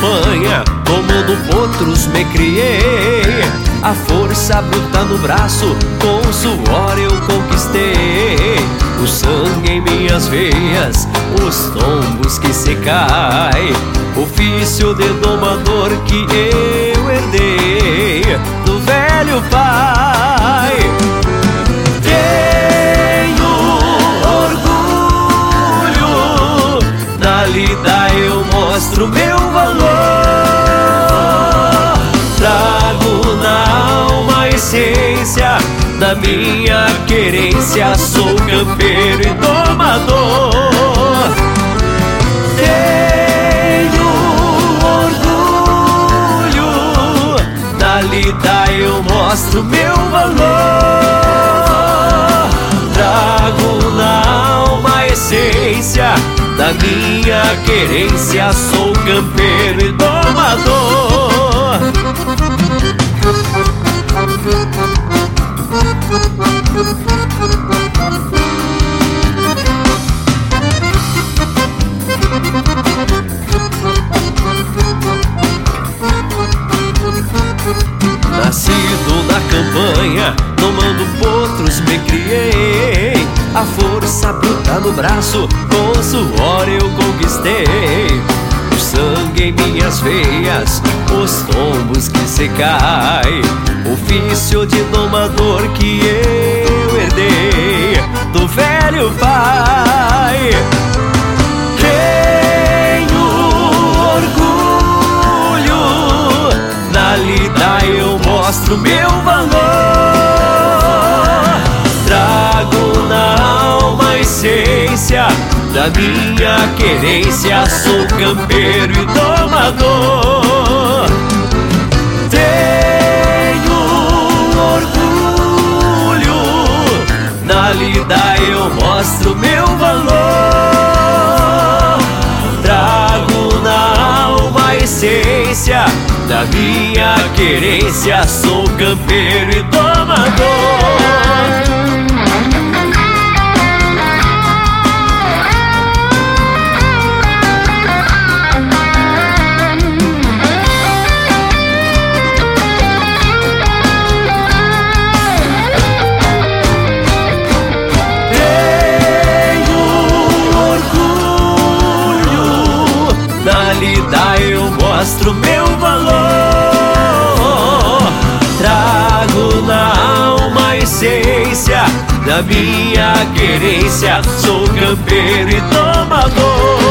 campanha, tomando potros me criei. A força bruta no braço, com suor eu conquistei. O sangue em minhas veias, os tombos que se caem. Ofício de domador que eu herdei do velho pai. Tenho orgulho, na lida eu mostro meu valor. Trago na alma a essência da minha querência, sou campeiro e domador. Tenho orgulho, na lida eu mostro meu valor. Trago na alma a essência da minha querência, sou campeiro e domador. Nascido na campanha, tomando potros me criei. A força bruta no braço, com suor eu conquistei. O sangue em minhas veias, os tombos que se caem. Ofício de domador que eu herdei do velho pai. Tenho orgulho, na lida eu mostro meu valor. Trago na alma a essência da minha querência, sou campeiro e domador. Tenho orgulho, na lida eu mostro meu valor. Trago na alma a essência da minha querência, sou campeiro e domador. Na lida eu mostro meu valor. Trago na alma a essência da minha querência, sou campeiro e domador.